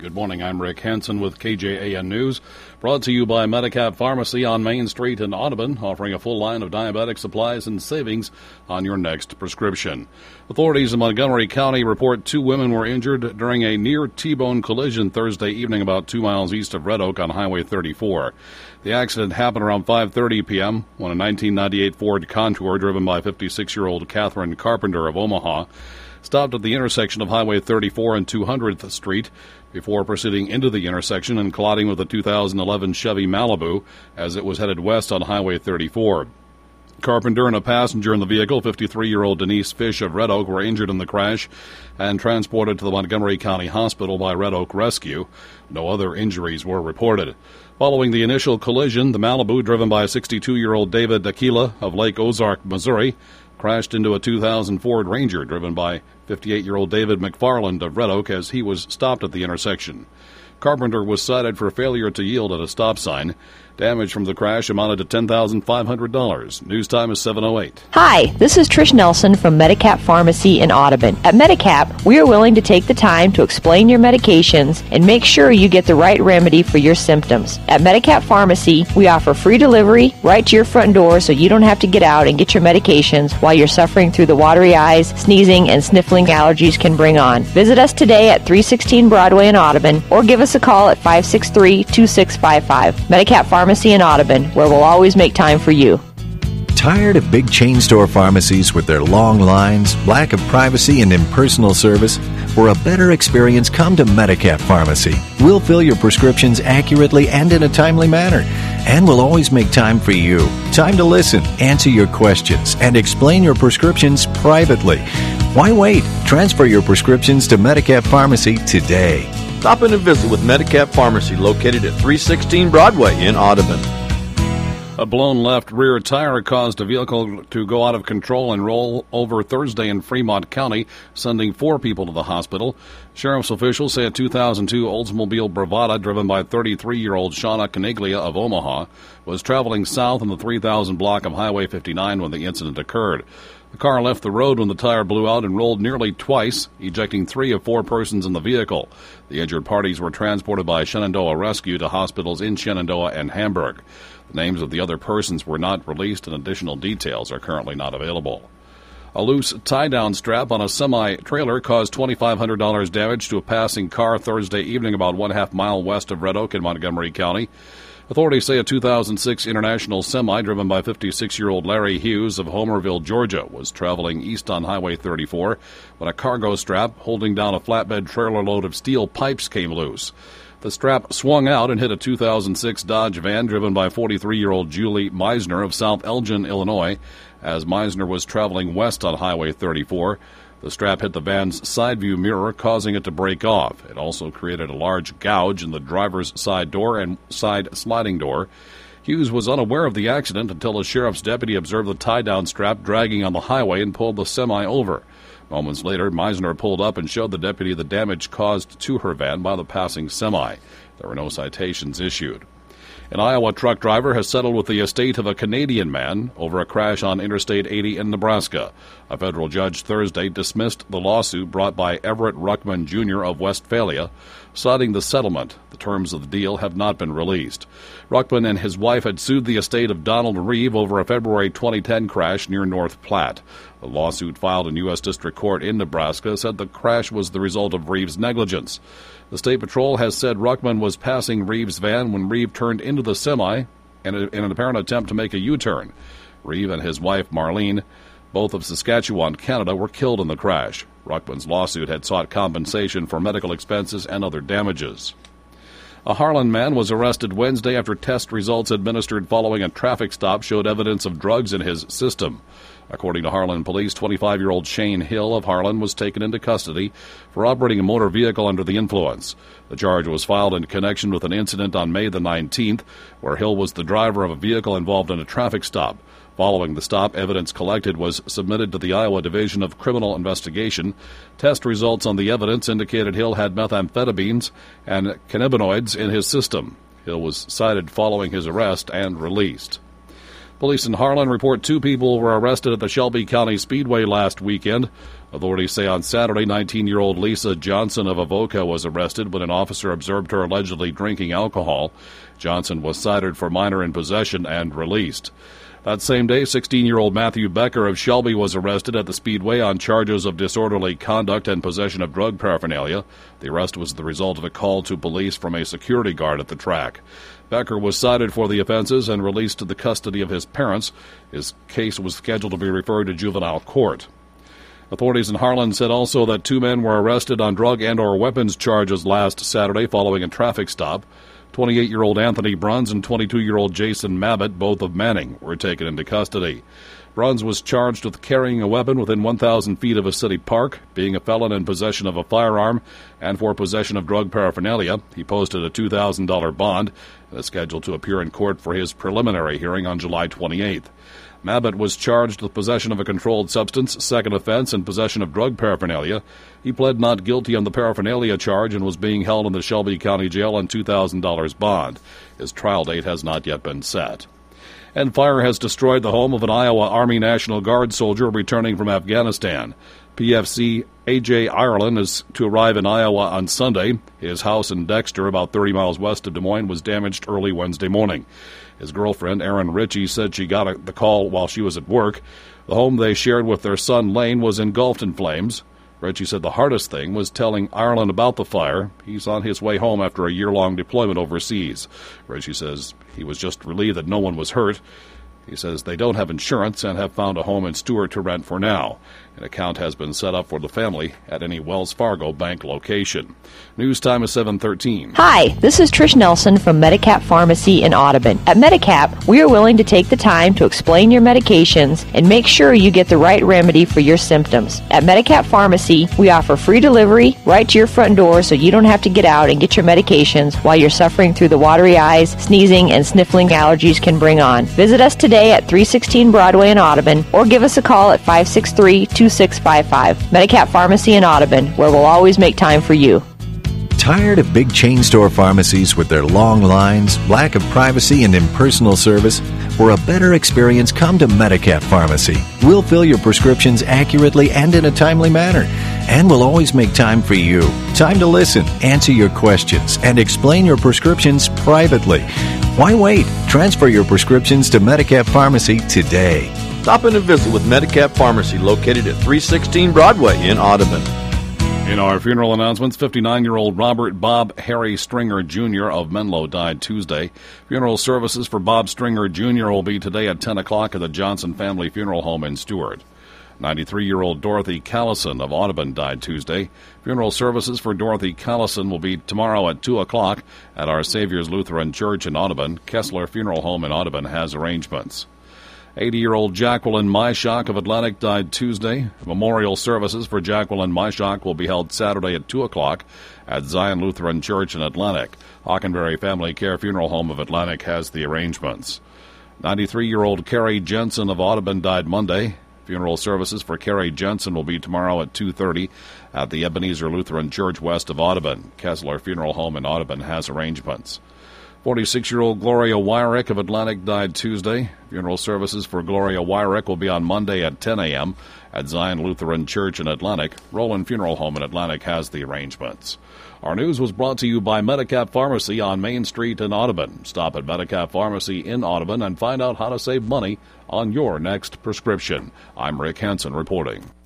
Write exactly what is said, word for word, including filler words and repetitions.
Good morning, I'm Rick Hansen with K J A N News, brought to you by Medicap Pharmacy on Main Street in Audubon, offering a full line of diabetic supplies and savings on your next prescription. Authorities in Montgomery County report two women were injured during a near T-bone collision Thursday evening about two miles east of Red Oak on Highway thirty-four. The accident happened around five thirty p.m. when a nineteen ninety-eight Ford Contour driven by fifty-six-year-old Catherine Carpenter of Omaha stopped at the intersection of Highway thirty-four and two hundredth Street before proceeding into the intersection and colliding with a two thousand eleven Chevy Malibu as it was headed west on Highway thirty-four. Carpenter and a passenger in the vehicle, fifty-three-year-old Denise Fish of Red Oak, were injured in the crash and transported to the Montgomery County Hospital by Red Oak Rescue. No other injuries were reported. Following the initial collision, the Malibu, driven by sixty-two-year-old David Aquila of Lake Ozark, Missouri, crashed into a two thousand Ford Ranger driven by fifty-eight-year-old David McFarland of Red Oak as he was stopped at the intersection. Carpenter was cited for failure to yield at a stop sign. Damage from the crash amounted to ten thousand five hundred dollars. News time is seven oh eight. Hi, this is Trish Nelson from Medicap Pharmacy in Audubon. At Medicap, we are willing to take the time to explain your medications and make sure you get the right remedy for your symptoms. At Medicap Pharmacy, we offer free delivery right to your front door so you don't have to get out and get your medications while you're suffering through the watery eyes, sneezing, and sniffling allergies can bring on. Visit us today at three sixteen Broadway in Audubon or give us a call at five six three, two six five five. Medicap Pharmacy in Audubon, where we'll always make time for you. Tired of big chain store pharmacies with their long lines, lack of privacy, and impersonal service? For a better experience, come to Medicap Pharmacy. We'll fill your prescriptions accurately and in a timely manner. And we'll always make time for you. Time to listen, answer your questions, and explain your prescriptions privately. Why wait? Transfer your prescriptions to Medicap Pharmacy today. Stop in and visit with Medicap Pharmacy, located at three sixteen Broadway in Audubon. A blown left rear tire caused a vehicle to go out of control and roll over Thursday in Fremont County, sending four people to the hospital. Sheriff's officials say a two thousand two Oldsmobile Bravada, driven by thirty-three-year-old Shauna Caniglia of Omaha, was traveling south on the three thousand block of Highway fifty-nine when the incident occurred. The car left the road when the tire blew out and rolled nearly twice, ejecting three of four persons in the vehicle. The injured parties were transported by Shenandoah Rescue to hospitals in Shenandoah and Hamburg. The names of the other persons were not released, and additional details are currently not available. A loose tie-down strap on a semi-trailer caused twenty-five hundred dollars damage to a passing car Thursday evening about one-half mile west of Red Oak in Montgomery County. Authorities say a two thousand six International Semi driven by fifty-six-year-old Larry Hughes of Homerville, Georgia, was traveling east on Highway thirty-four when a cargo strap holding down a flatbed trailer load of steel pipes came loose. The strap swung out and hit a two thousand six Dodge van driven by forty-three-year-old Julie Meisner of South Elgin, Illinois. As Meisner was traveling west on Highway thirty-four, the strap hit the van's side view mirror, causing it to break off. It also created a large gouge in the driver's side door and side sliding door. Hughes was unaware of the accident until a sheriff's deputy observed the tie-down strap dragging on the highway and pulled the semi over. Moments later, Meisner pulled up and showed the deputy the damage caused to her van by the passing semi. There were no citations issued. An Iowa truck driver has settled with the estate of a Canadian man over a crash on Interstate eighty in Nebraska. A federal judge Thursday dismissed the lawsuit brought by Everett Ruckman, Junior of Westphalia, citing the settlement. The terms of the deal have not been released. Ruckman and his wife had sued the estate of Donald Reeve over a February twenty ten crash near North Platte. The lawsuit filed in U S District Court in Nebraska said the crash was the result of Reeve's negligence. The State Patrol has said Ruckman was passing Reeve's van when Reeve turned into the semi in, a, in an apparent attempt to make a U-turn. Reeve and his wife, Marlene, both of Saskatchewan, Canada, were killed in the crash. Ruckman's lawsuit had sought compensation for medical expenses and other damages. A Harlan man was arrested Wednesday after test results administered following a traffic stop showed evidence of drugs in his system. According to Harlan police, twenty-five-year-old Shane Hill of Harlan was taken into custody for operating a motor vehicle under the influence. The charge was filed in connection with an incident on May the nineteenth, where Hill was the driver of a vehicle involved in a traffic stop. Following the stop, evidence collected was submitted to the Iowa Division of Criminal Investigation. Test results on the evidence indicated Hill had methamphetamines and cannabinoids in his system. Hill was cited following his arrest and released. Police in Harlan report two people were arrested at the Shelby County Speedway last weekend. Authorities say on Saturday, nineteen-year-old Lisa Johnson of Avoca was arrested when an officer observed her allegedly drinking alcohol. Johnson was cited for minor in possession and released. That same day, sixteen-year-old Matthew Becker of Shelby was arrested at the Speedway on charges of disorderly conduct and possession of drug paraphernalia. The arrest was the result of a call to police from a security guard at the track. Becker was cited for the offenses and released to the custody of his parents. His case was scheduled to be referred to juvenile court. Authorities in Harlan said also that two men were arrested on drug and or weapons charges last Saturday following a traffic stop. twenty-eight-year-old Anthony Bruns and twenty-two-year-old Jason Mabbitt, both of Manning, were taken into custody. Bruns was charged with carrying a weapon within one thousand feet of a city park, being a felon in possession of a firearm, and for possession of drug paraphernalia. He posted a two thousand dollars bond and is scheduled to appear in court for his preliminary hearing on July twenty-eighth. Mabbitt was charged with possession of a controlled substance, second offense, and possession of drug paraphernalia. He pled not guilty on the paraphernalia charge and was being held in the Shelby County Jail on two thousand dollars bond. His trial date has not yet been set. And fire has destroyed the home of an Iowa Army National Guard soldier returning from Afghanistan. P F C A J Ireland is to arrive in Iowa on Sunday. His house in Dexter, about thirty miles west of Des Moines, was damaged early Wednesday morning. His girlfriend, Erin Ritchie, said she got a, the call while she was at work. The home they shared with their son, Lane, was engulfed in flames. Ritchie said the hardest thing was telling Ireland about the fire. He's on his way home after a year-long deployment overseas. Ritchie says he was just relieved that no one was hurt. He says they don't have insurance and have found a home in Stewart to rent for now. An account has been set up for the family at any Wells Fargo bank location. News time is seven thirteen. Hi, this is Trish Nelson from Medicap Pharmacy in Audubon. At Medicap, we are willing to take the time to explain your medications and make sure you get the right remedy for your symptoms. At Medicap Pharmacy, we offer free delivery right to your front door so you don't have to get out and get your medications while you're suffering through the watery eyes, sneezing, and sniffling allergies can bring on. Visit us today at three sixteen Broadway in Audubon or give us a call at five six three, two six five five. Medicap Pharmacy in Audubon, where we'll always make time for you. Tired of big chain store pharmacies with their long lines, lack of privacy, and impersonal service? For a better experience, come to Medicap Pharmacy. We'll fill your prescriptions accurately and in a timely manner. And we'll always make time for you. Time to listen, answer your questions, and explain your prescriptions privately. Why wait? Transfer your prescriptions to Medicap Pharmacy today. Stop in and visit with Medicap Pharmacy, located at three sixteen Broadway in Audubon. In our funeral announcements, fifty-nine-year-old Robert Bob Harry Stringer Junior of Menlo died Tuesday. Funeral services for Bob Stringer Junior will be today at ten o'clock at the Johnson Family Funeral Home in Stewart. ninety-three-year-old Dorothy Callison of Audubon died Tuesday. Funeral services for Dorothy Callison will be tomorrow at two o'clock at Our Savior's Lutheran Church in Audubon. Kessler Funeral Home in Audubon has arrangements. eighty-year-old Jacqueline Myshock of Atlantic died Tuesday. Memorial services for Jacqueline Myshock will be held Saturday at two o'clock at Zion Lutheran Church in Atlantic. Hockenberry Family Care Funeral Home of Atlantic has the arrangements. ninety-three-year-old Carrie Jensen of Audubon died Monday. Funeral services for Carrie Jensen will be tomorrow at two thirty at the Ebenezer Lutheran Church west of Audubon. Kessler Funeral Home in Audubon has arrangements. forty-six-year-old Gloria Wyrick of Atlantic died Tuesday. Funeral services for Gloria Wyrick will be on Monday at ten a.m. at Zion Lutheran Church in Atlantic. Roland Funeral Home in Atlantic has the arrangements. Our news was brought to you by Medicap Pharmacy on Main Street in Audubon. Stop at Medicap Pharmacy in Audubon and find out how to save money on your next prescription. I'm Rick Hansen reporting.